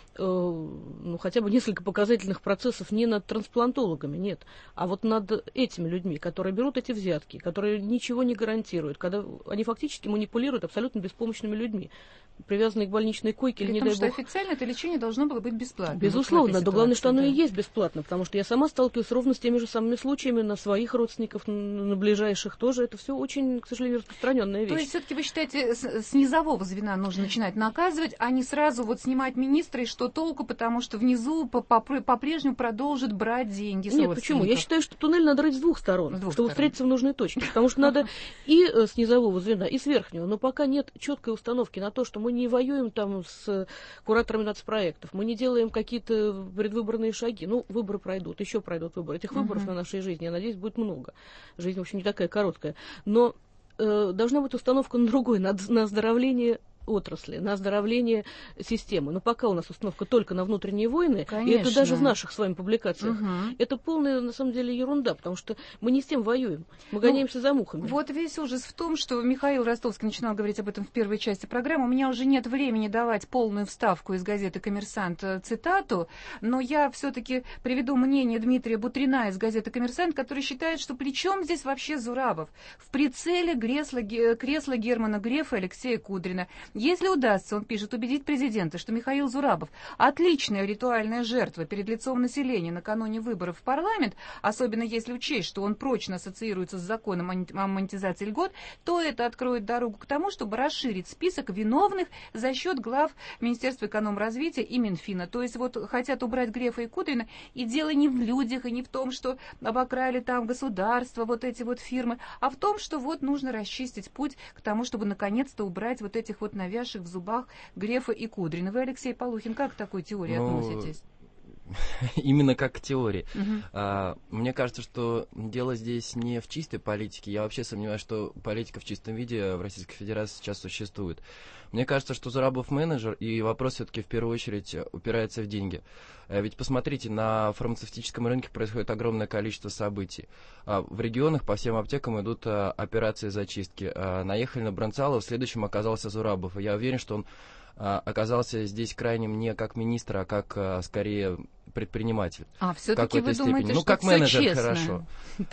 хотя бы несколько показательных процессов не над трансплантологами, нет, а вот над этими людьми, которые берут эти взятки, которые ничего не гарантируют, когда они фактически манипулируют абсолютно беспомощными людьми, привязанные к больничной койке или, не дай бог. Потому что официально это лечение должно было быть бесплатным. Безусловно, но главное, что оно и есть бесплатно, потому что я сама сталкиваюсь ровно с теми же самыми случаями на своих родственников, на ближайших тоже. Это все очень, к сожалению, распространенная вещь. То есть все-таки вы считаете, с низового звена нужно начинать наказывать, а не сразу вот снимать министра, и что толку, потому что внизу по-прежнему продолжат брать деньги с родственников? Нет, почему? Я считаю, что туннель надо рыть с двух сторон, чтобы встретиться в нужной точке. Потому что надо и с низового звена, и с верхнего. Но пока нет четкой установки на то, что мы не воюем там с кураторами нацпроектов, мы не делаем какие-то предвыборные шаги. Выборы пройдут, еще пройдут выборы. Этих выборов на нашей жизни, я надеюсь, будет много. Жизнь, в общем, не такая короткая. Но должна быть установка на другой, на оздоровление отрасли, на оздоровление системы. Но пока у нас установка только на внутренние войны, и это даже в наших с вами публикациях, это полная, на самом деле, ерунда, потому что мы не с тем воюем, мы гоняемся за мухами. Вот весь ужас в том, что Михаил Ростовский начинал говорить об этом в первой части программы. У меня уже нет времени давать полную вставку из газеты «Коммерсант» цитату, но я все-таки приведу мнение Дмитрия Бутрина из газеты «Коммерсант», который считает, что при чем здесь вообще Зурабов? В прицеле кресло Германа Грефа и Алексея Кудрина. Если удастся, он пишет, убедить президента, что Михаил Зурабов отличная ритуальная жертва перед лицом населения накануне выборов в парламент, особенно если учесть, что он прочно ассоциируется с законом о монетизации льгот, то это откроет дорогу к тому, чтобы расширить список виновных за счет глав Министерства экономразвития и Минфина. То есть вот хотят убрать Грефа и Кудрина, и дело не в людях, и не в том, что обокрали там государство, вот эти вот фирмы, а в том, что вот нужно расчистить путь к тому, чтобы наконец-то убрать вот этих вот навязших в зубах Грефа и Кудрина. Вы, Алексей Полухин, как к такой теории относитесь? именно как к теории. Мне кажется, что дело здесь не в чистой политике. Я вообще сомневаюсь, что политика в чистом виде в Российской Федерации сейчас существует. Мне кажется, что Зурабов менеджер, и вопрос все-таки в первую очередь упирается в деньги. Ведь посмотрите, на фармацевтическом рынке происходит огромное количество событий. В регионах по всем аптекам идут операции зачистки. Наехали на Бранцалова, следующим оказался Зурабов. И я уверен, что он оказался здесь крайним не как министр, а как скорее предприниматель. Все-таки вы думаете, что как менеджер честно? Хорошо.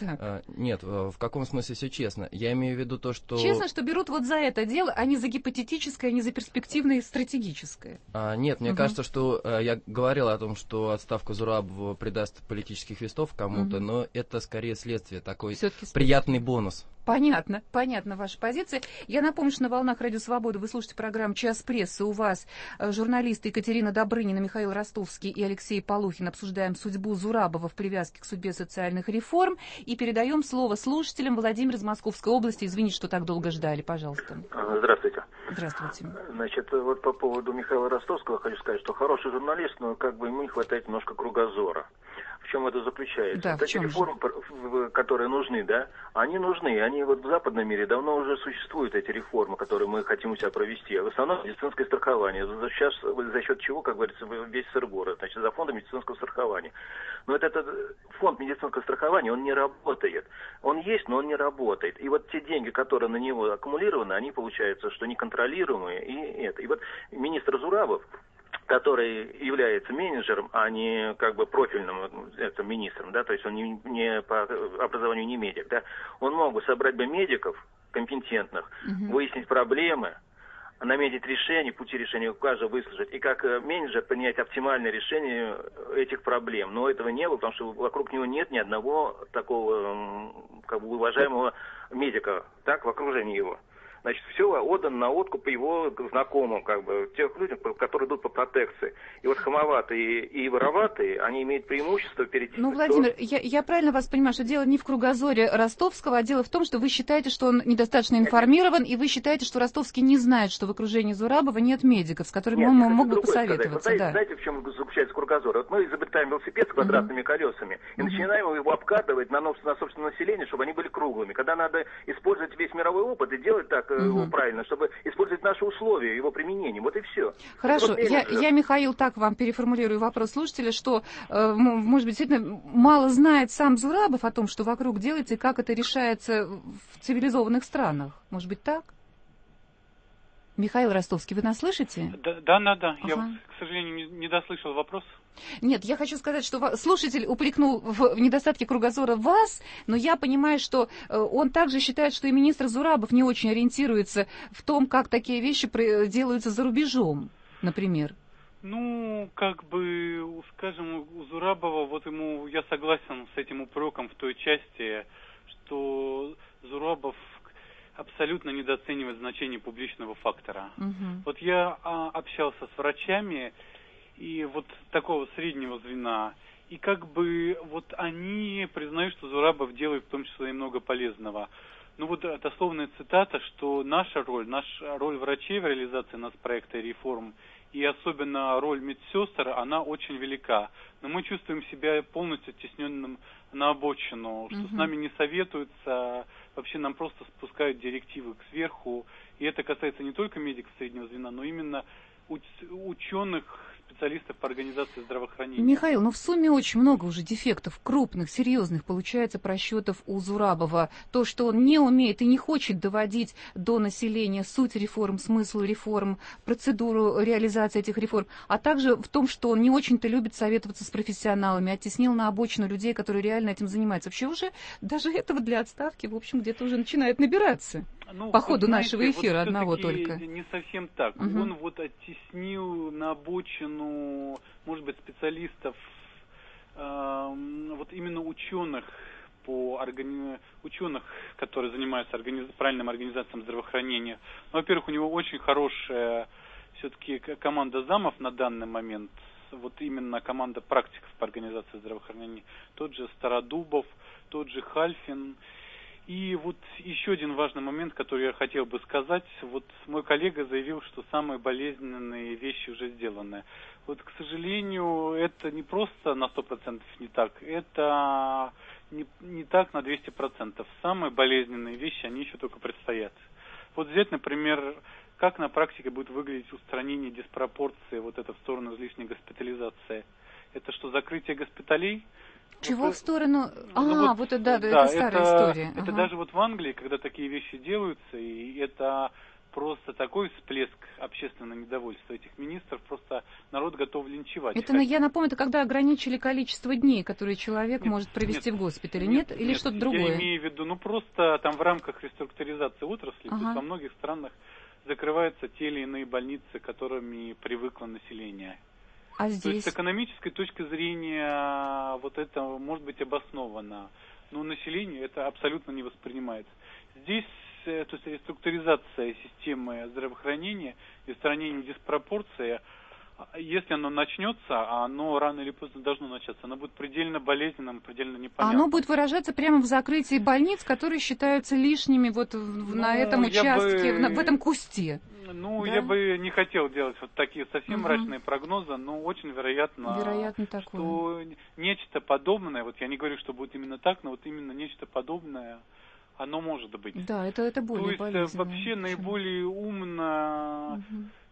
Нет, в каком смысле все честно? Я имею в виду то, что... Честно, что берут вот за это дело, а не за гипотетическое, а не за перспективное и стратегическое. Нет, мне кажется, что я говорил о том, что отставка Зурабова придаст политических вестов кому-то, но это скорее следствие, такой приятный бонус. Понятно ваша позиция. Я напомню, что на волнах Радио Свобода вы слушаете программу «Час прессы». У вас журналисты Екатерина Добрынина, Михаил Ростовский и Алексей Полухин. Обсуждаем судьбу Зурабова в привязке к судьбе социальных реформ. И передаем слово слушателям. Владимир из Московской области. Извините, что так долго ждали. Пожалуйста. Здравствуйте. Здравствуйте. Значит, вот по поводу Михаила Ростовского хочу сказать, что хороший журналист, но как бы ему не хватает немножко кругозора. В чем это заключается? Да, вот эти реформы, которые нужны, да, они нужны. Они вот в западном мире давно уже существуют, эти реформы, которые мы хотим у себя провести. В основном медицинское страхование. Сейчас за счет чего, как говорится, весь сыр-бор, значит, за фондом медицинского страхования. Но этот фонд медицинского страхования, он не работает. Он есть, но он не работает. И вот те деньги, которые на него аккумулированы, они, получается, что неконтролируемые. И вот министр Зурабов, который является менеджером, а не как бы профильным министром, да, то есть он не по образованию не медик, да, он мог бы собрать бы медиков компетентных, выяснить проблемы, наметить решения, пути решения у каждого выслушать, и как менеджер принять оптимальное решение этих проблем. Но этого не было, потому что вокруг него нет ни одного такого как бы уважаемого медика, так, в окружении его. Значит, все отдано на откуп его знакомым, как бы, тех людям, которые идут по протекции. И вот хамоватые и вороватые, они имеют преимущество перед тем, Владимир, я правильно вас понимаю, что дело не в кругозоре Ростовского, а дело в том, что вы считаете, что он недостаточно информирован, и вы считаете, что Ростовский не знает, что в окружении Зурабова нет медиков, с которыми он мог бы посоветоваться. Вот знаете, в чем заключается кругозор? Вот мы изобретаем велосипед с квадратными колесами и начинаем его обкатывать на собственное население, чтобы они были круглыми. Когда надо использовать весь мировой опыт и делать так правильно, чтобы использовать наши условия, его применения. Вот и все. Хорошо. Вот я, Михаил, так вам переформулирую вопрос слушателя, что, может быть, действительно мало знает сам Зурабов о том, что вокруг делается и как это решается в цивилизованных странах. Может быть, так? Михаил Ростовский, вы нас слышите? Да. Ага. Я, к сожалению, не дослышал вопрос. Нет, я хочу сказать, что слушатель упрекнул в недостатке кругозора вас, но я понимаю, что он также считает, что и министр Зурабов не очень ориентируется в том, как такие вещи делаются за рубежом, например. Ну, как бы, скажем, у Зурабова, вот ему, я согласен с этим упреком в той части, что Зурабов абсолютно недооценивает значение публичного фактора. Вот я общался с врачами, и вот такого среднего звена, и как бы вот они признают, что Зурабов делает в том числе и много полезного. Ну вот дословная цитата, что наша роль врачей в реализации проекта и реформ, и особенно роль медсестр, она очень велика. Но мы чувствуем себя полностью оттесненным на обочину, что с нами не советуются, вообще нам просто спускают директивы сверху. И это касается не только медиков среднего звена, но именно ученых, специалистов по организации здравоохранения. Михаил, но в сумме очень много уже дефектов, крупных, серьезных, получается, просчетов у Зурабова. То, что он не умеет и не хочет доводить до населения суть реформ, смысл реформ, процедуру реализации этих реформ, а также в том, что он не очень-то любит советоваться с профессионалами, оттеснил на обочину людей, которые реально этим занимаются. Вообще уже даже этого для отставки, в общем, где-то уже начинает набираться. По ходу нашего эфира вот одного только. Не совсем так. Он вот оттеснил на обочину, может быть, специалистов, вот именно ученых, которые занимаются правильным организацией здравоохранения. Ну, во-первых, у него очень хорошая все-таки команда замов на данный момент. Вот именно команда практиков по организации здравоохранения. Тот же Стародубов, тот же Хальфин. И вот еще один важный момент, который я хотел бы сказать. Вот мой коллега заявил, что самые болезненные вещи уже сделаны. Вот, к сожалению, это не просто на 100% не так. Это не так на 200%. Самые болезненные вещи, они еще только предстоят. Вот взять, например, как на практике будет выглядеть устранение диспропорции, вот это в сторону излишней госпитализации. Это что, закрытие госпиталей? Чего в сторону? Вот это старая история. Это даже вот в Англии, когда такие вещи делаются, и это просто такой всплеск общественного недовольства этих министров, просто народ готов линчевать. Я напомню, это когда ограничили количество дней, которые человек может провести в госпитале, нет? Или что-то другое? Я имею в виду, просто там в рамках реструктуризации отрасли, то есть во многих странах закрываются те или иные больницы, которыми привыкло население. А здесь? То есть с экономической точки зрения вот это может быть обосновано, но население это абсолютно не воспринимает. Здесь, то есть реструктуризация системы здравоохранения и устранение диспропорции, если оно начнется, а оно рано или поздно должно начаться, оно будет предельно болезненным, предельно непонятным. Оно будет выражаться прямо в закрытии больниц, которые считаются лишними на этом участке, в этом кусте. Я бы не хотел делать вот такие совсем мрачные прогнозы, но очень вероятно что нечто подобное, вот я не говорю, что будет именно так, но вот именно нечто подобное, оно может быть. Да, это более болезненно. То есть вообще наиболее умно,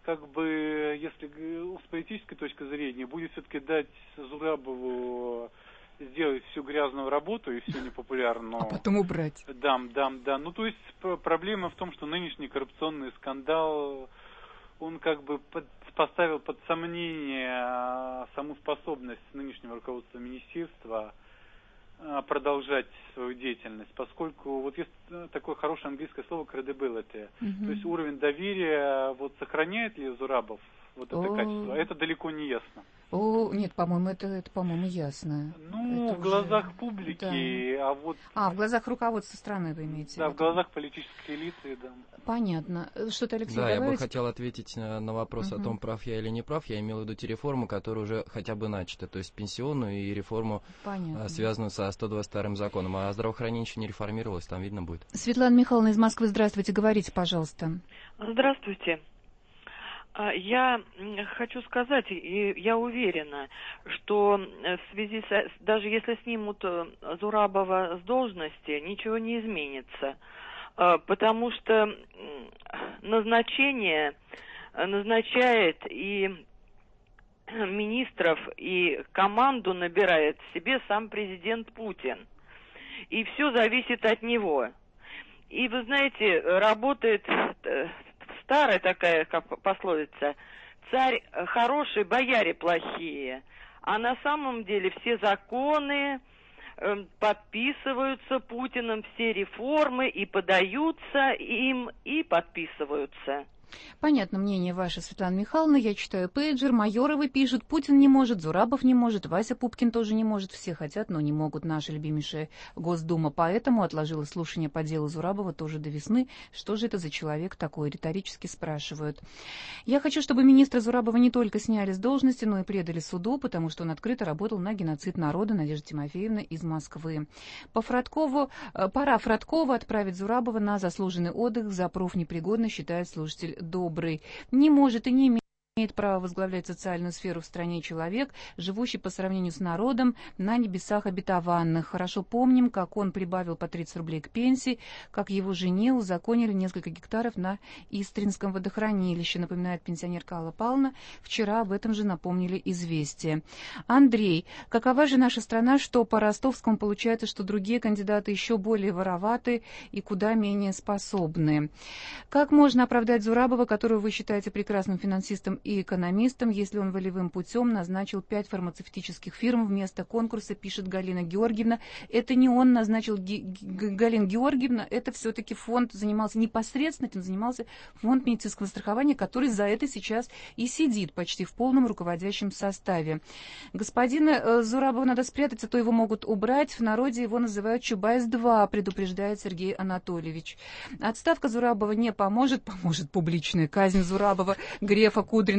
если с политической точки зрения, будет все-таки дать Зурабову сделать всю грязную работу и всю непопулярную. А потом убрать. Да. То есть проблема в том, что нынешний коррупционный скандал, он поставил под сомнение саму способность нынешнего руководства министерства продолжать свою деятельность, поскольку вот есть такое хорошее английское слово credibility, то есть уровень доверия, сохраняет ли Зурабов это качество, это далеко не ясно. Нет, по-моему, это по-моему, ясно. В глазах публики, в глазах руководства страны вы имеете в виду? Да, в глазах политической элиты, да. Понятно. Что-то, Алексей, добавить? Я бы хотел ответить на вопрос о том, прав я или не прав. Я имел в виду те реформы, которые уже хотя бы начаты, то есть пенсионную и реформу, связанную со 122-м законом. А здравоохранение еще не реформировалось, там видно будет. Светлана Михайловна из Москвы, здравствуйте, говорите, пожалуйста. Здравствуйте. Я хочу сказать, и я уверена, что в связи даже если снимут Зурабова с должности, ничего не изменится, потому что назначает и министров, и команду набирает себе сам президент Путин. И все зависит от него. И вы знаете, работает старая такая пословица: царь хороший, бояре плохие. А на самом деле все законы подписываются Путиным, все реформы и подаются им, и подписываются. Понятно мнение ваше, Светлана Михайловна. Я читаю пейджер. Майоровы пишут: Путин не может, Зурабов не может, Вася Пупкин тоже не может. Все хотят, но не могут. Наша любимейшая Госдума поэтому отложила слушание по делу Зурабова тоже до весны. Что же это за человек такой? Риторически спрашивают. Я хочу, чтобы министра Зурабова не только сняли с должности, но и предали суду, потому что он открыто работал на геноцид народа. Надежда Тимофеевна из Москвы. Пора Фродкову отправить Зурабова на заслуженный отдых. За профнепригодность, считает слушатель добрый. Не может и не имеет права возглавлять социальную сферу в стране человек, живущий по сравнению с народом на небесах обетованных. Хорошо помним, как он прибавил по 30 рублей к пенсии, как его жене узаконили несколько гектаров на Истринском водохранилище, напоминает пенсионерка Алла Павловна. Вчера об этом же напомнили «Известия». Андрей, какова же наша страна, что по Ростовскому получается, что другие кандидаты еще более вороваты и куда менее способны? Как можно оправдать Зурабова, которого вы считаете прекрасным финансистом и экономистом, если он волевым путем назначил 5 фармацевтических фирм вместо конкурса, пишет Галина Георгиевна. Это не он назначил Галина Георгиевна, это все-таки фонд занимался непосредственно, этим занимался фонд медицинского страхования, который за это сейчас и сидит почти в полном руководящем составе. Господина Зурабова надо спрятать, а то его могут убрать. В народе его называют Чубайс-2, предупреждает Сергей Анатольевич. Отставка Зурабова не поможет, поможет публичная казнь Зурабова, Грефа, Кудрина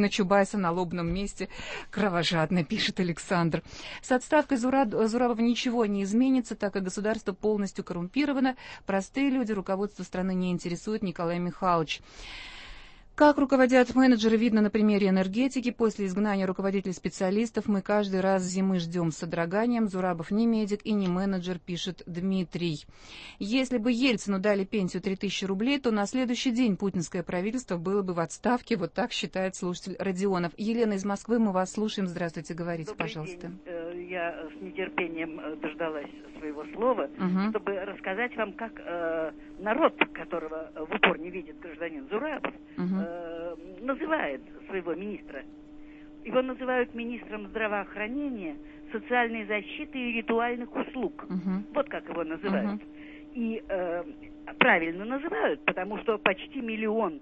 господина Чубайса на лобном месте. Кровожадно, пишет Александр. С отставкой Зурабова ничего не изменится, так как государство полностью коррумпировано. Простые люди, руководство страны не интересует. Николай Михайлович. Как руководят менеджеры, видно на примере энергетики. После изгнания руководителей-специалистов мы каждый раз зимы ждем с содроганием. Зурабов не медик и не менеджер, пишет Дмитрий. Если бы Ельцину дали пенсию 3000 рублей, то на следующий день путинское правительство было бы в отставке. Вот так считает слушатель Родионов. Елена из Москвы, мы вас слушаем. Здравствуйте, говорите, Добрый пожалуйста. День. Я с нетерпением дождалась своего слова, чтобы рассказать вам, как народ, которого в упор не видит гражданин Зурабов, называет своего министра. Его называют министром здравоохранения, социальной защиты и ритуальных услуг. Вот как его называют. И правильно называют, потому что почти 1 миллион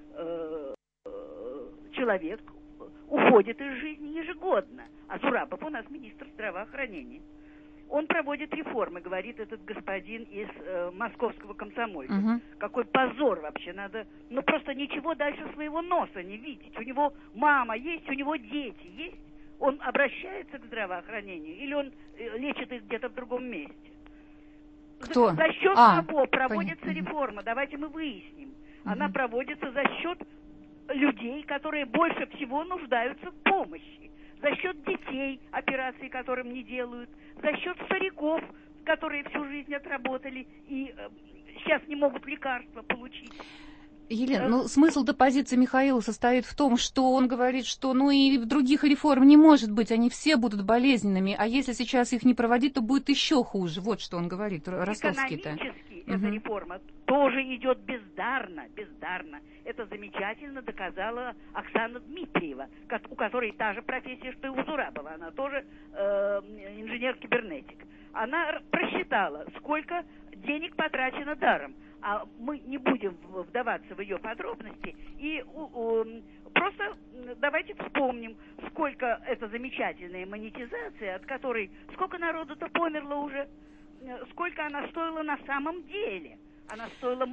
человек уходит из жизни ежегодно. А Зурабов у нас министр здравоохранения. Он проводит реформы, говорит этот господин из московского комсомольца. Какой позор вообще, надо, просто ничего дальше своего носа не видеть. У него мама есть, у него дети есть. Он обращается к здравоохранению или он лечит их где-то в другом месте? Кто? За счет кого проводится реформа? Давайте мы выясним. Она проводится за счет людей, которые больше всего нуждаются в помощи. За счет детей, операции которым не делают, за счет стариков, которые всю жизнь отработали и сейчас не могут лекарства получить. Елена, смысл-то позиции Михаила состоит в том, что он говорит, что и других реформ не может быть, они все будут болезненными, а если сейчас их не проводить, то будет еще хуже. Вот что он говорит, Ростовский-то. Экономически эта реформа тоже идет бездарно. Это замечательно доказала Оксана Дмитриева, у которой та же профессия, что и у Зурабова. Она тоже инженер-кибернетик. Она просчитала, сколько денег потрачено даром. А мы не будем вдаваться в ее подробности. И просто давайте вспомним, сколько это замечательная монетизация, от которой сколько народу-то померло уже, сколько она стоила на самом деле. Она стоила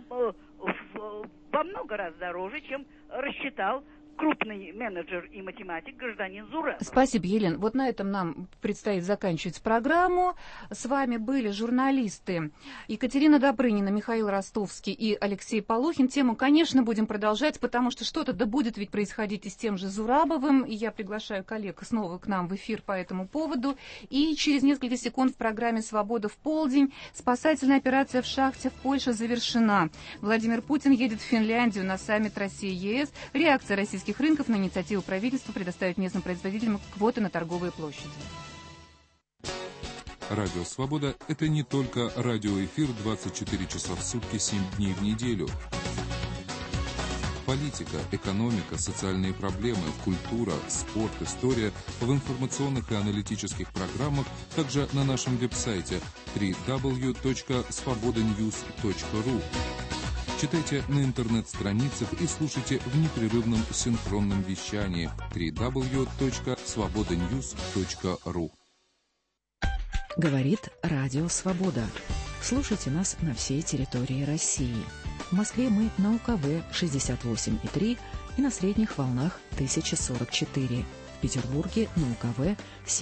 во много раз дороже, чем рассчитал крупный менеджер и математик гражданин Зурабов. Спасибо, Елена. Вот на этом нам предстоит заканчивать программу. С вами были журналисты Екатерина Добрынина, Михаил Ростовский и Алексей Полухин. Тему, конечно, будем продолжать, потому что что-то да будет ведь происходить и с тем же Зурабовым. И я приглашаю коллег снова к нам в эфир по этому поводу. И через несколько секунд в программе «Свобода в полдень» спасательная операция в шахте в Польше завершена. Владимир Путин едет в Финляндию на саммит России-ЕС. Реакция российских рынков на инициативу правительства предоставить местным производителям квоты на торговые площади. Радио «Свобода» — это не только радиоэфир 24 часа в сутки, 7 дней в неделю. Политика, экономика, социальные проблемы, культура, спорт, история в информационных и аналитических программах, также на нашем веб-сайте www.svobodanews.ru. Читайте на интернет-страницах и слушайте в непрерывном синхронном вещании www.svobodanews.ru. Говорит Радио Свобода. Слушайте нас на всей территории России. В Москве мы на УКВ 68,3 и на средних волнах 1044. В Петербурге на УКВ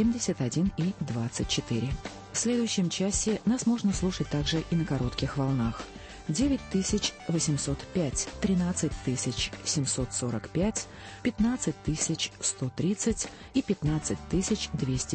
71,24. В следующем часе нас можно слушать также и на коротких волнах. 9805, 13745, 15130 и 15200.